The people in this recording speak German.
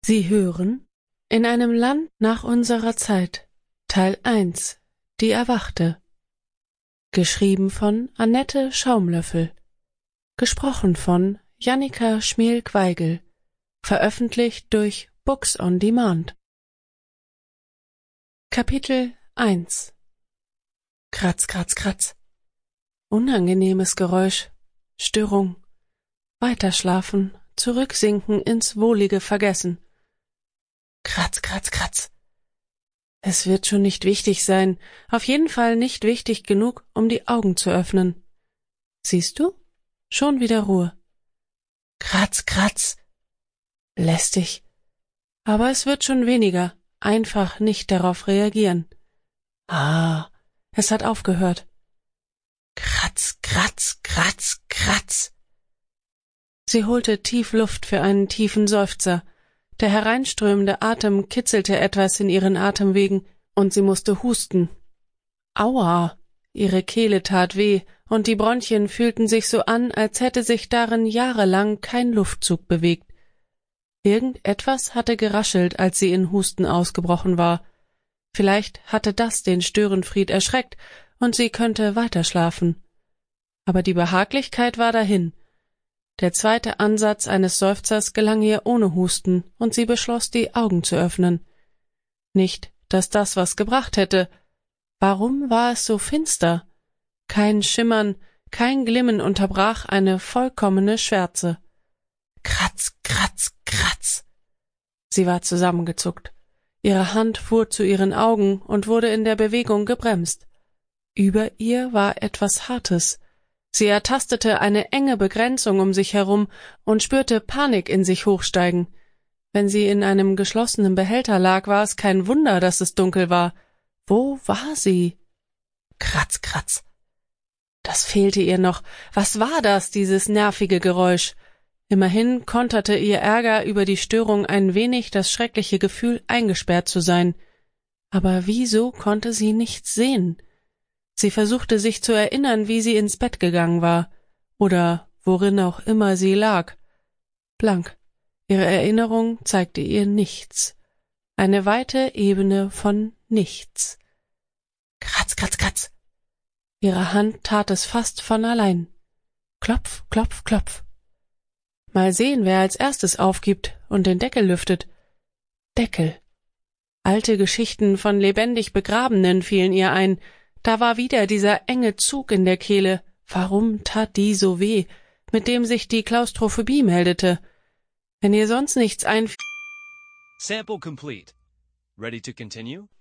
Sie hören In einem Land nach unserer Zeit, Teil 1, Die Erwachte. Geschrieben von Annette Schaumlöffel. Gesprochen von Jannika Schmiel-Queigel. Veröffentlicht durch Books on Demand. Kapitel 1. Kratz, kratz, kratz. Unangenehmes Geräusch. Störung. Weiterschlafen, zurücksinken ins wohlige Vergessen. Kratz, kratz, kratz. Es wird schon nicht wichtig sein, auf jeden Fall nicht wichtig genug, um die Augen zu öffnen. Siehst du? Schon wieder Ruhe. Kratz, kratz. Lästig. Aber es wird schon weniger, einfach nicht darauf reagieren. Ah, es hat aufgehört. Kratz, kratz, kratz, kratz. Sie holte tief Luft für einen tiefen Seufzer. Der hereinströmende Atem kitzelte etwas in ihren Atemwegen, und sie musste husten. Aua! Ihre Kehle tat weh, und die Bronchien fühlten sich so an, als hätte sich darin jahrelang kein Luftzug bewegt. Irgendetwas hatte geraschelt, als sie in Husten ausgebrochen war. Vielleicht hatte das den Störenfried erschreckt, und sie könnte weiterschlafen. Aber die Behaglichkeit war dahin. Der zweite Ansatz eines Seufzers gelang ihr ohne Husten, und sie beschloss, die Augen zu öffnen. Nicht, dass das was gebracht hätte. Warum war es so finster? Kein Schimmern, kein Glimmen unterbrach eine vollkommene Schwärze. Kratz, kratz, kratz. Sie war zusammengezuckt. Ihre Hand fuhr zu ihren Augen und wurde in der Bewegung gebremst. Über ihr war etwas Hartes. Sie ertastete eine enge Begrenzung um sich herum und spürte Panik in sich hochsteigen. Wenn sie in einem geschlossenen Behälter lag, war es kein Wunder, dass es dunkel war. Wo war sie? Kratz, kratz. Das fehlte ihr noch. Was war das, dieses nervige Geräusch? Immerhin konterte ihr Ärger über die Störung ein wenig das schreckliche Gefühl, eingesperrt zu sein. Aber wieso konnte sie nichts sehen? Sie versuchte sich zu erinnern, wie sie ins Bett gegangen war, oder worin auch immer sie lag. Blank. Ihre Erinnerung zeigte ihr nichts. Eine weite Ebene von nichts. Kratz, kratz, kratz. Ihre Hand tat es fast von allein. Klopf, klopf, klopf. Mal sehen, wer als erstes aufgibt und den Deckel lüftet. Deckel. Alte Geschichten von lebendig Begrabenen fielen ihr ein. Da war wieder dieser enge Zug in der Kehle. Warum tat die so weh, mit dem sich die Klaustrophobie meldete? Wenn ihr sonst nichts Sample complete. Ready to continue?